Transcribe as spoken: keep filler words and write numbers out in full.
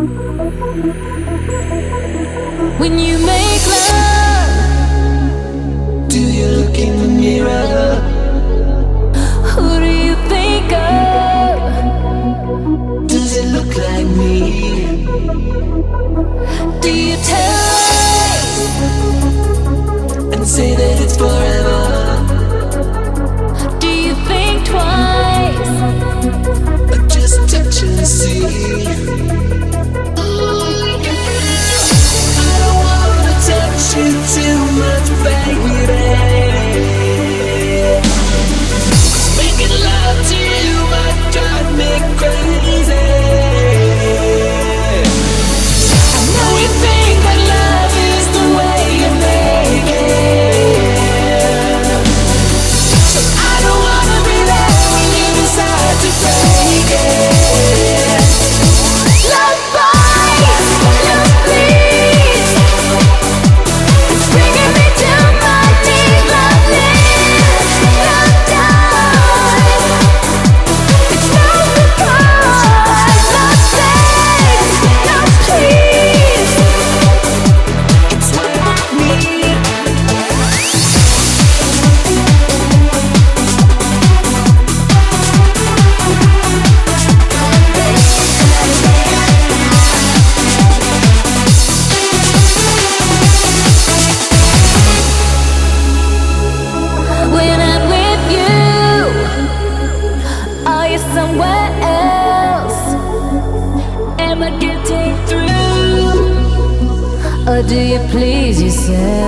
When you make love, do you look in the mirror? who do you think of? Does it look like me? Do you taste And say that it's forever? Do you think twice? Or just touch and see? I don't wanna touch you too much, baby. Making love to you might drive me crazy. I know you think that love is the way you make it. I don't wanna be there when you decide to break it. Love bites, love bleeds. It's bringing me to my knees. Love lives, love dies. It's no surprise. Love begs, love pleads. It's what I need. When I'm with you, are you somewhere else? Am I getting through? Or do you please yourself?